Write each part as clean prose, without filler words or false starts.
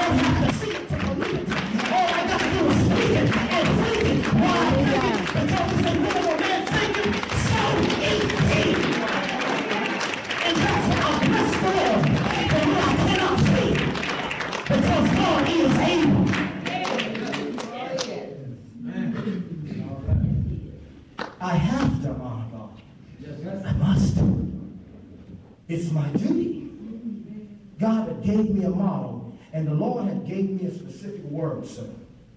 don't have to see it to believe it. All I got to do is speak it and think it. Why think it? Because it's a little man thinking, so is he. And that's why I bless the Lord for what I cannot see. Because God is able. I have to honor God. I must. It's my duty. God had gave me a model, and the Lord had gave me a specific word, sir.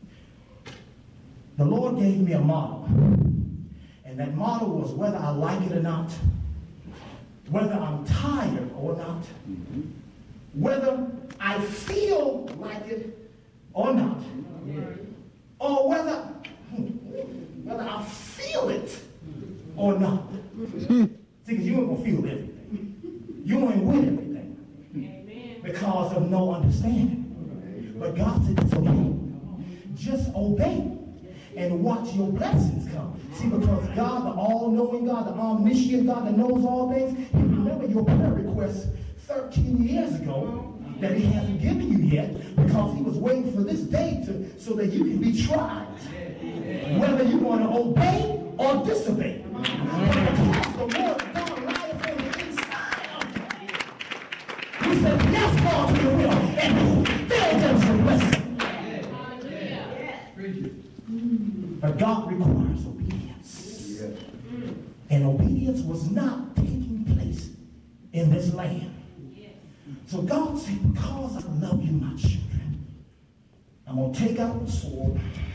The Lord gave me a model, and that model was whether I like it or not, whether I'm tired or not, whether I feel like it or not, or whether I feel it or not. See, because you ain't gonna feel everything. You ain't with everything. Amen. Because of no understanding. But God said it's okay. Just obey and watch your blessings come. See, because God, the all-knowing God, the omniscient God that knows all things, He remembered your prayer request 13 years ago that He hasn't given you yet because He was waiting for this day so that you can be tried. Whether you want to obey or disobey. But because the Lord God lies on the inside of you, He said, yes, God, to your will, and He filled them with blessing. But God requires obedience. And obedience was not taking place in this land. So God said, because I love you, my children, I'm going to take out the sword.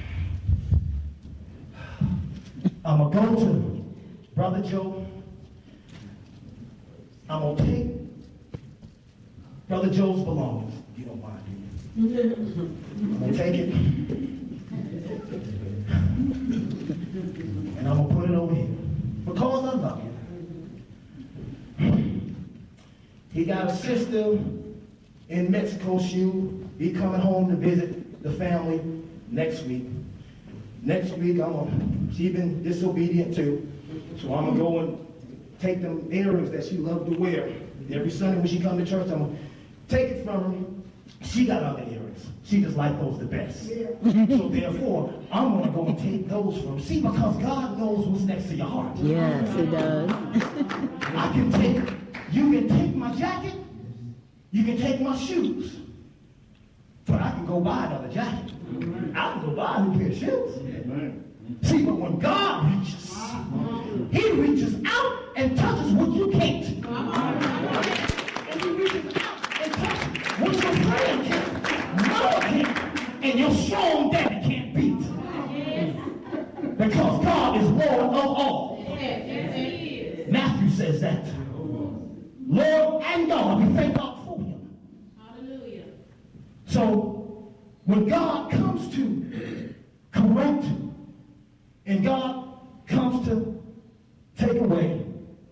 I'm going to go to Brother Joe. I'm going to take Brother Joe's belongings. You don't mind, do you? I'm going to take it. And I'm going to put it over here. Because I love you. He got a sister in Mexico. He coming home to visit the family next week. Next week, she's been disobedient too. So I'm going to go and take them earrings that she loved to wear. Every Sunday when she come to church, I'm going to take it from her. She got other earrings. She just liked those the best. So therefore, I'm going to go and take those from her. See, because God knows what's next to your heart. Yes, He does. You can take my jacket. You can take my shoes. But I can go buy another jacket. I can go buy a new pair of shoes. See, but when God reaches, He reaches out and touches what you can't. And He reaches out and touches what your friend can't, mother can't, and your strong daddy can't beat. Because God is Lord of all. Matthew says that. Lord and God, we thank God for Him. Hallelujah. So, when God comes to correct and God comes to take away,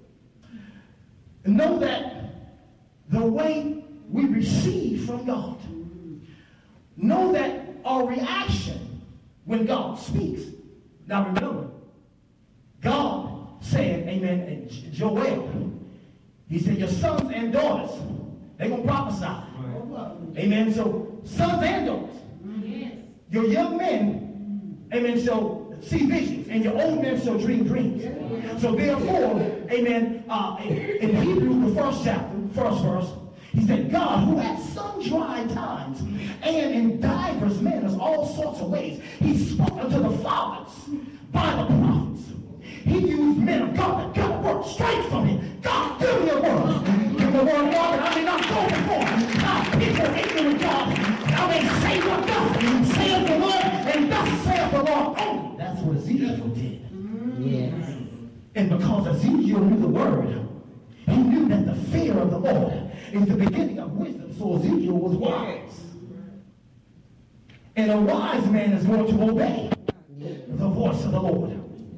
know that the way we receive from God, know that our reaction when God speaks. Now remember, God said, amen, and Joel, He said, your sons and daughters, they're going to prophesy. Amen. So, sons and daughters. Yes. Your young men, amen, shall see visions, and your old men shall dream dreams. Yes. So, therefore, amen, in Hebrews, the first chapter, first verse, He said, God, who at sundry times and in divers manners, all sorts of ways, He spoke unto the fathers by the prophets. He used men of God that got a word straight from Him. God, give me a word. Give me a word, God, that I may not go before. How people ignorant, God, I may say what thus saith the Lord, and thus saith the Lord only. That's what Ezekiel did. Yes. And because Ezekiel knew the word, he knew that the fear of the Lord is the beginning of wisdom. So Ezekiel was wise. And a wise man is going to obey the voice of the Lord.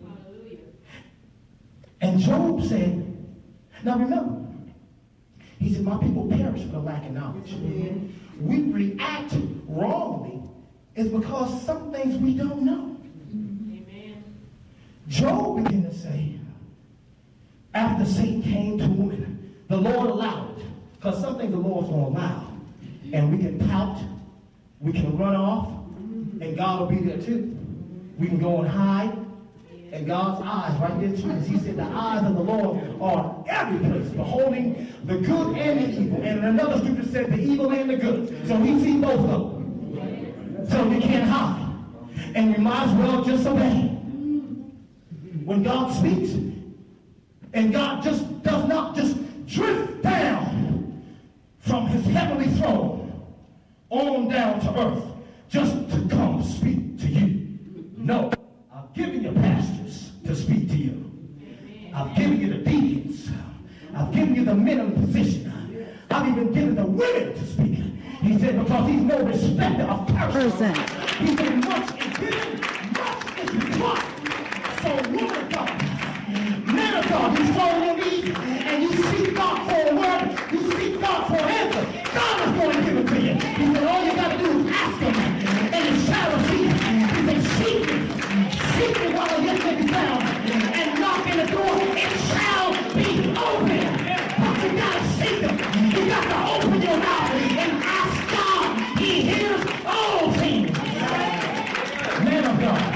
And Job said, now remember, he said, my people perish for the lack of knowledge. We react wrongly is because some things we don't know. Amen. Job began to say, after Satan came to him and the Lord allowed it, because some things the Lord's going to allow, and we can pout, We can run off, and God will be there too. We can go and hide, and God's eyes right there too. He said the eyes of the Lord are every place, beholding the good and the evil. And another scripture said the evil and the good. So he sees both of them. So we can't hide. And we might as well just obey. When God speaks, and God just does not just drift down from his heavenly throne on down to earth just to come speak to you. No, I've given you pastors to speak to you. I've given you the deacons. I've given you the men in position. I've even given the women to speak. He said because he's no respecter of persons. He said much is given, much is required. So woman of God, man of God, you fall on your knees and you seek God for a word, you seek God for an answer. God is going to give it to you. He said all you got to do is ask him and you shall receive. He said seek me while yet may be found, and knock in the door, it shall be open. But you got to seek him. You got to open your mouth and ask God. He hears all things. Man of God.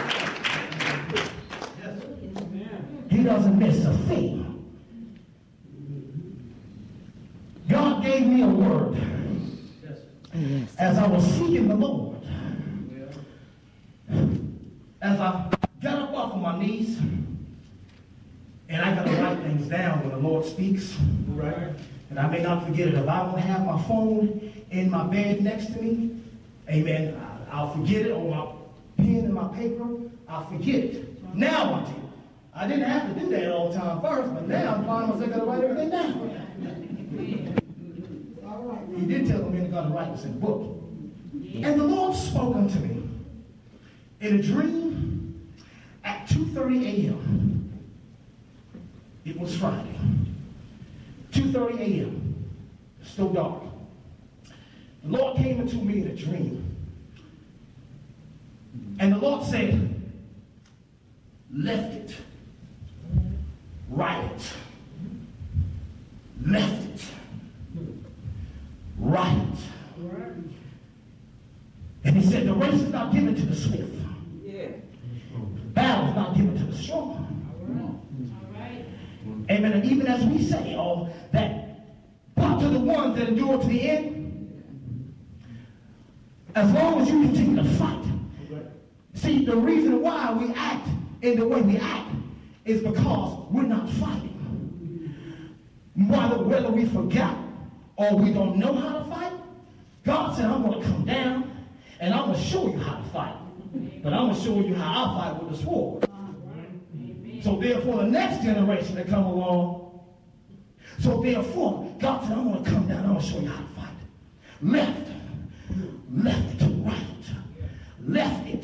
He doesn't miss a thing. God gave me a word as I was seeking the Lord. As I got up off of my knees, and I got to write things down when the Lord speaks. Right. And I may not forget it. If I don't have my phone in my bed next to me, amen, I'll forget it, or my pen and my paper, I'll forget it. Now I do. I didn't have to do that all the time first, but now I'm finding myself got to write everything down. All right. He did tell me to go to write this in the book. And the Lord spoke unto me in a dream at 2:30 a.m. It was Friday. 2:30 a.m. Still dark. The Lord came into me in a dream. And the Lord said, left it. Write it. Left it. Write it. And he said, the race is not given to the swift. The battle is not given to the strong. Amen. And even as we say, that but to the ones that endure to the end, as long as you continue to fight. See, the reason why we act in the way we act is because we're not fighting. Whether we forgot or we don't know how to fight, God said, I'm going to come down and I'm going to show you how to fight. But I'm going to show you how I fight with the sword. So therefore, the next generation that come along, so therefore, God said, I'm going to come down and I'm going to show you how to fight. Left it, right,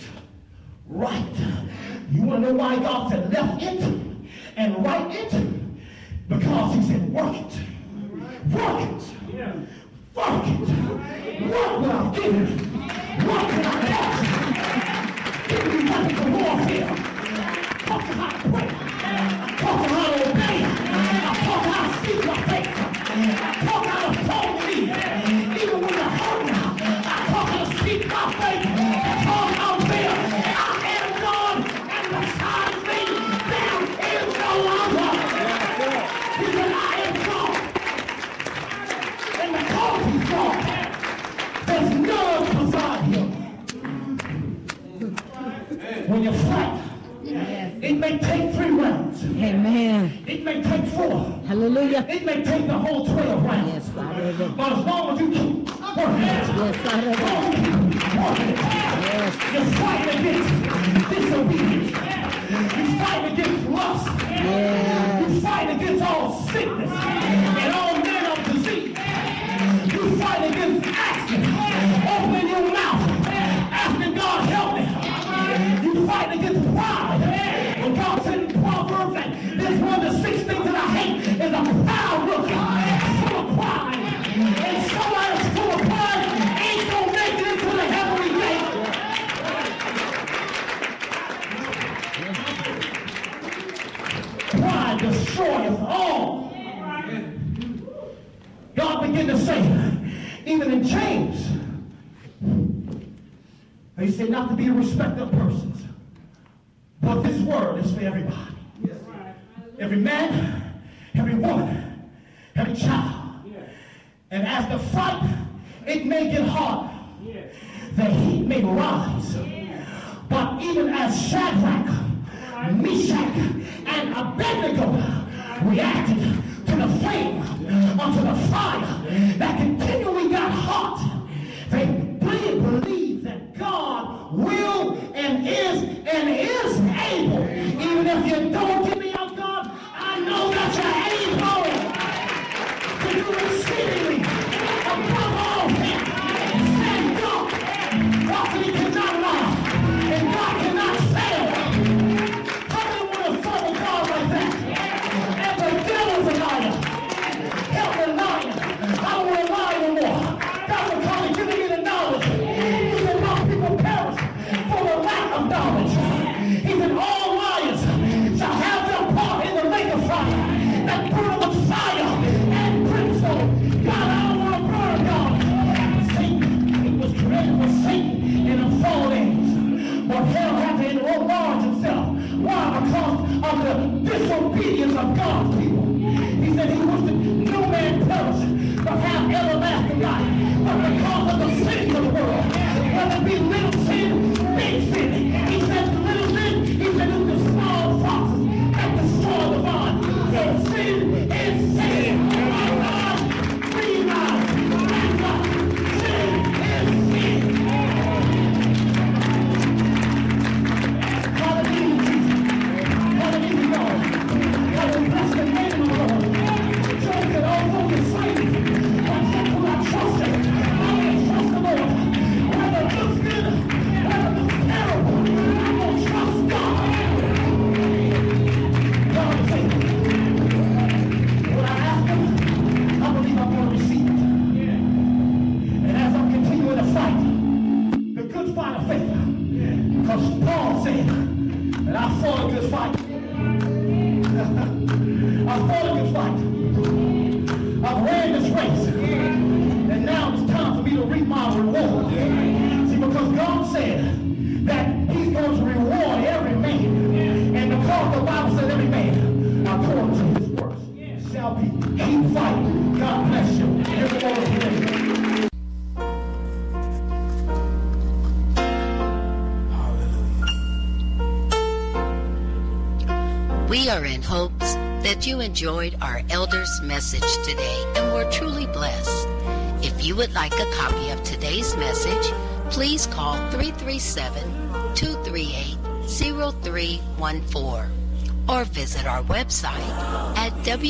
You want to know why God said left it and right it? Because he said work it. Work it. Work it. Work what I've given. Work what I've asked. Give me weapons of warfare. Talk to how to pray. Talk to how to obey. Talk to how to speak my faith. Talk how to talk to me. Even when you're hurting, I talk how to speak my faith. Talk out there. I am God, and beside me there is no other. He said, I am God. And because he's God, there's none beside him. When you fight, it may take 3 rounds. Amen. It may take 4. Hallelujah. It may take the whole 12 rounds. Yes, hallelujah. But as long as you keep working it, Yes, hallelujah. Yes. you're fighting against disobedience. You're fighting against lust. Yes. You're fighting against all sickness and all manner of disease. You're fighting against action. Opening your mouth, asking God help me. You fight against pride. When God said in Proverbs that there's one of the 6 things that I hate is a proud look, full of pride. And somebody that's full of pride ain't gonna make it into the heavenly gate. Pride destroyeth all. God began to say, even in He said not to be a respecter of persons. But this word is for everybody. Yes. Every man, every woman, every child. Yes. And as the fight, it may get hard. Yes. The heat may rise. Yes. But even as Shadrach, Meshach, and Abednego reacted to the flame, unto the fire that continually got hot, they believe that God will and is able. Even if you don't get me out, God, I know that you're able to do exceedingly above all things. And God, He cannot lie, and God cannot fail. How do you want to serve a God like that? And the devil's a liar. Help the liar. I don't want to lie no more. God will call it giving me the knowledge. He said, my people perish for the lack of knowledge. He said, all liars shall have their part in the lake of fire that burn with fire and brimstone. God, I don't want to burn, God. Satan, it was created for Satan in the fallen age. But hell had to enlarge himself. Why? Because of the disobedience of God's people. He said he wished that no man perish, but have everlasting life. But because of the sins of the world, whether it be little sin, big sin, he said the little sin, he said it was the small foxes that destroy the vine. So sin is sin. My God, realize, sin is sin. Hallelujah, Jesus. Hallelujah, Lord. Hallelujah, bless the name of the Lord. Job said, although you're slain, but yet will I trust him. I will trust the Lord. Whether it looks good, whether it looks terrible, I'm going to trust God. God is able. When I ask him, I believe I'm going to receive it. And as I'm continuing to fight, the good fight of faith, because Paul said that I fought a good fight. I fought a good fight. I've ran this race, and now it's time for me to reap my reward. See, because God said that He's going to reward every man, and because the Bible says every man, according to his works, shall be. Keep fighting. God bless you. Here's the Lord today. We are in hopes that you enjoyed our elders' message today and were truly blessed. If you would like a copy of today's message, please call 337-238-0314 or visit our website at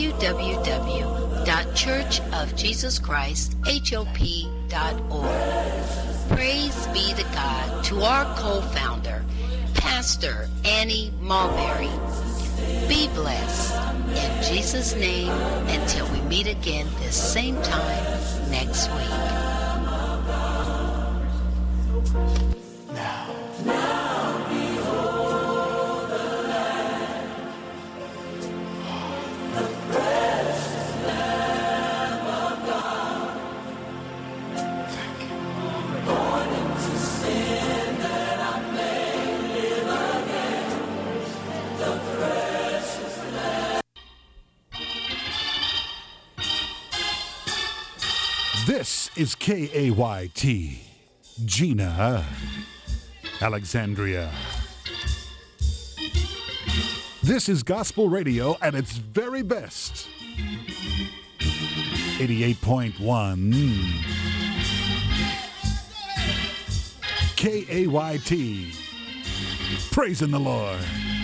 www.churchofjesuschristhop.org. Praise be to God, to our co-founder, Pastor Annie Mulberry. Be blessed in Jesus' name until we meet again this same time next week. Now behold the Lamb, the precious Lamb of God, born into sin that I may live again. The precious Lamb. This is KAYT, Gina, Alexandria. This is gospel radio at its very best. 88.1 KAYT, praising the Lord.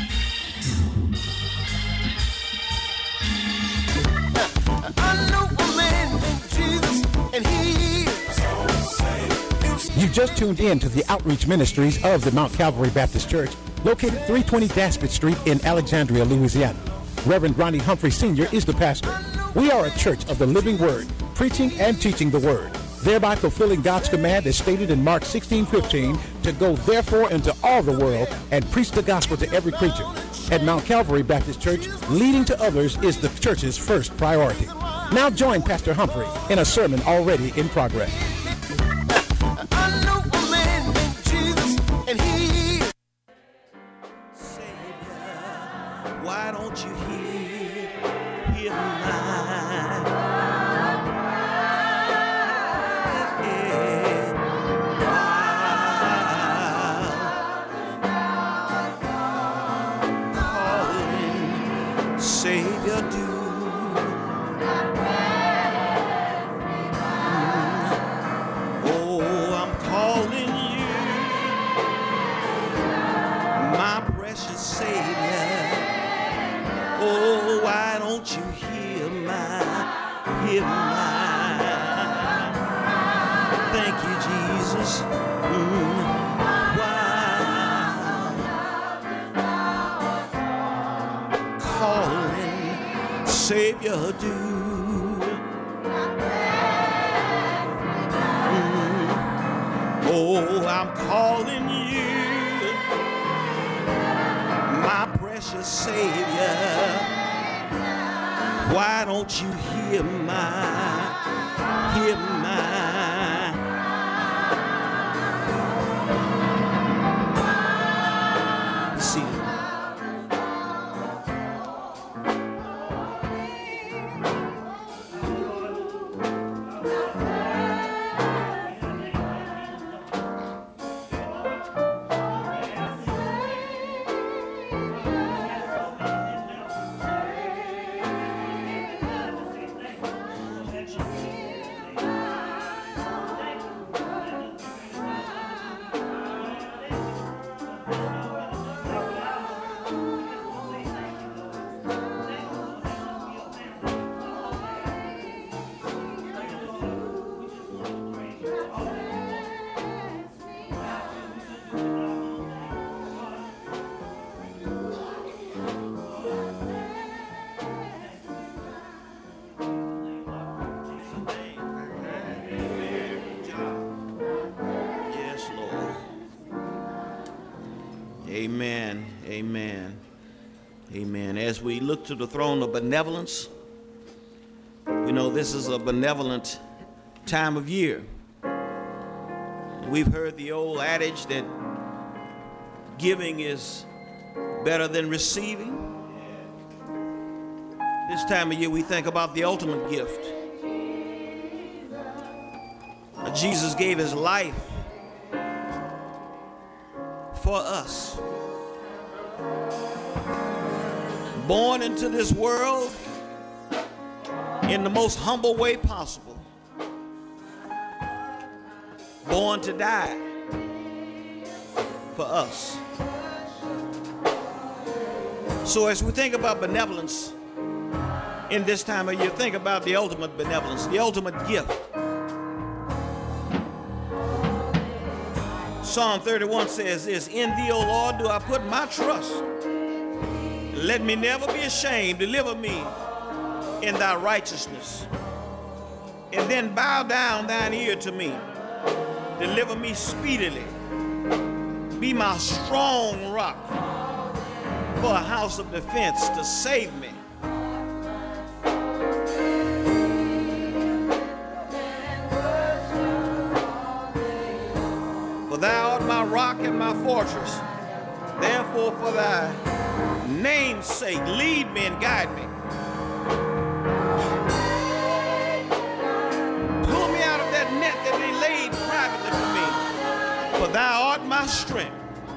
I know a man named Jesus, and he is. You just tuned in to the outreach ministries of the Mount Calvary Baptist Church, located 320 Daspit Street in Alexandria, Louisiana. Reverend Ronnie Humphrey Sr. is the pastor. We are a church of the living word, preaching and teaching the word, thereby fulfilling God's command as stated in Mark 16:15, to go therefore into all the world and preach the gospel to every creature. At Mount Calvary Baptist Church, leading to others is the church's first priority. Now join Pastor Humphrey in a sermon already in progress. I know a man named Jesus. hear mine. Thank you, Jesus. Why calling Savior do? Oh, I'm calling you, my precious Savior. Why don't you hear my see? Amen, amen, amen. As we look to the throne of benevolence, we know this is a benevolent time of year. We've heard the old adage that giving is better than receiving. This time of year we think about the ultimate gift. Jesus gave his life for us. Born into this world in the most humble way possible. Born to die for us. So as we think about benevolence in this time of year, think about the ultimate benevolence, the ultimate gift. Psalm 31 says this, "In thee, O Lord, do I put my trust. Let me never be ashamed. Deliver me in thy righteousness. And then bow down thine ear to me. Deliver me speedily. Be my strong rock for a house of defense to save me. For thou art my rock and my fortress. Therefore, for thy name's sake, lead me and guide me. Pull me out of that net that they laid privately for me. For thou art my strength.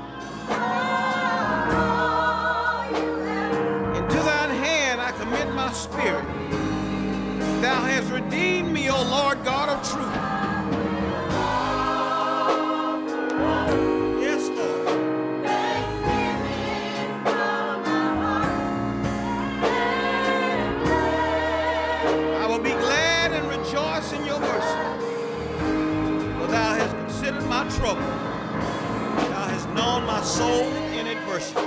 Into thine hand I commit my spirit. Thou hast redeemed me, O Lord God of truth. Yes, Lord. I will be glad and rejoice in your mercy. For thou hast considered my trouble. Thou hast known my soul in adversity.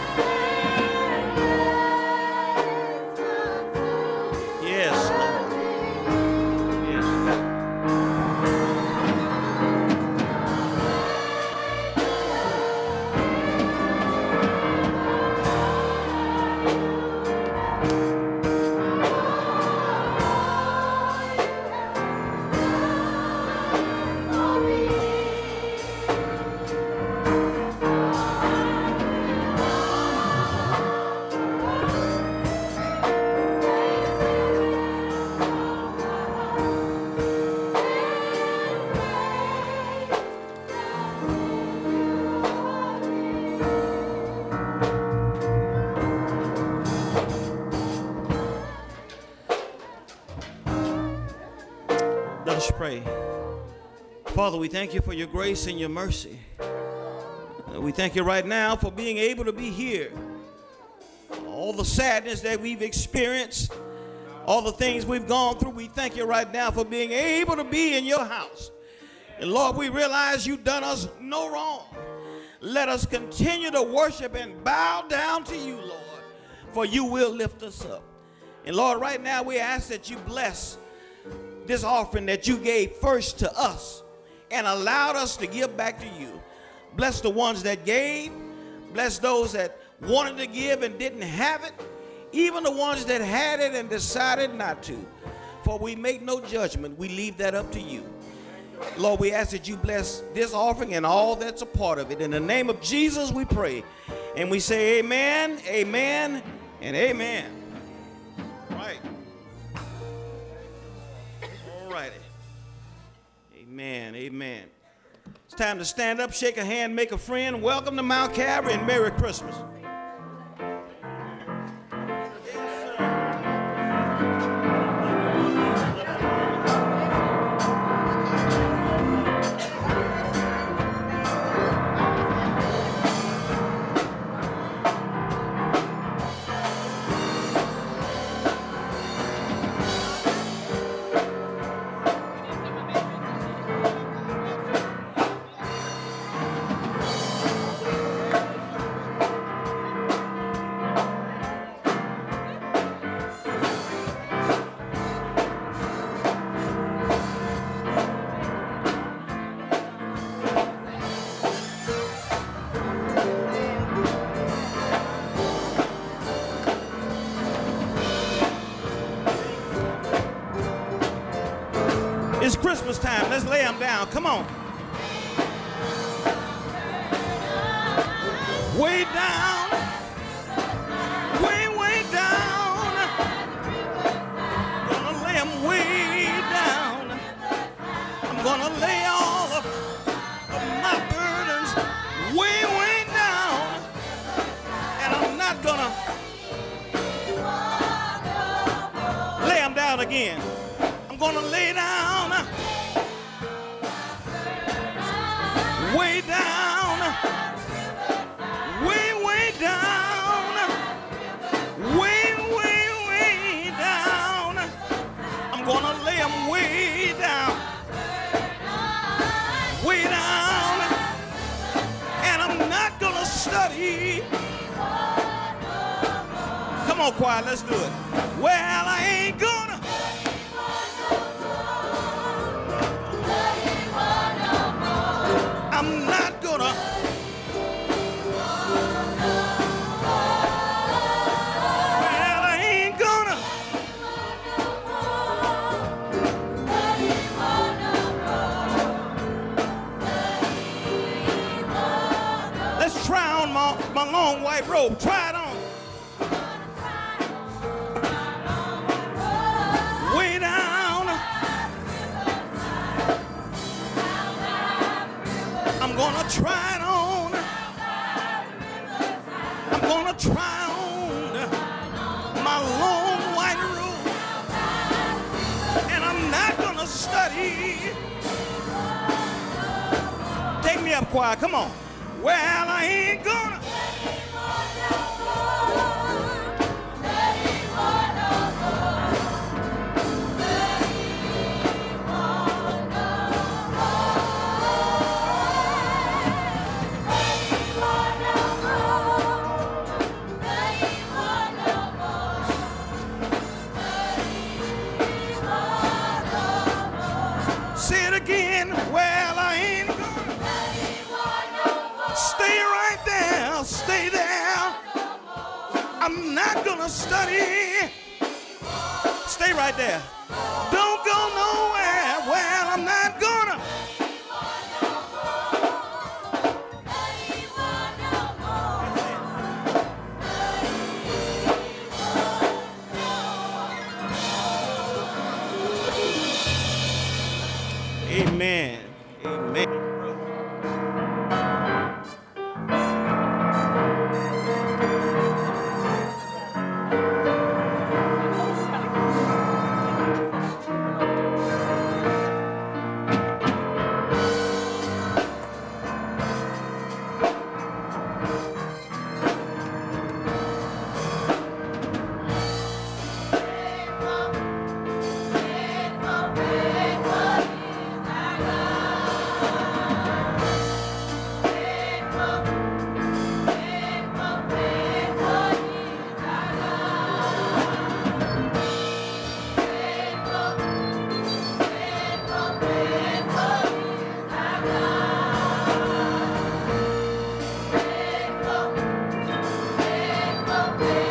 Yes, Lord. us pray. Father, we thank you for your grace and your mercy. We thank you right now for being able to be here. All the sadness that we've experienced, all the things we've gone through, we thank you right now for being able to be in your house. And Lord, we realize you've done us no wrong. Let us continue to worship and bow down to you, Lord, for you will lift us up. And Lord, right now we ask that you bless this offering that you gave first to us and allowed us to give back to you. Bless the ones that gave. Bless those that wanted to give and didn't have it. Even the ones that had it and decided not to. For we make no judgment. We leave that up to you. Lord, we ask that you bless this offering and all that's a part of it. In the name of Jesus, we pray. And we say amen, amen, and amen. All right. All righty. Amen, amen. It's time to stand up, shake a hand, make a friend. Welcome to Mount Calvary and Merry Christmas. It's Christmas time. Let's lay them down. Come on. Way down. Way down. Gonna lay them way down. I'm gonna lay all of my burdens way down. And I'm not gonna lay them down again. I'm gonna lay down. Way down, way down, way down. I'm gonna lay them way down, and I'm not gonna study. Come on, choir, let's do it. Well, I ain't gonna. I'm not gonna. Well, I ain't gonna. Let's try on my long white robe. Try it on. Way down. I'm gonna try it on. I'm gonna try on my long white robe. And I'm not gonna study. Take me up, choir. Come on. Well, I ain't gonna. Say it again. Well, I ain't gonna. Stay right there. Stay there. I'm not gonna study. Stay right there. Don't go nowhere. Well, I'm not gonna. Amen. Amen. Lord.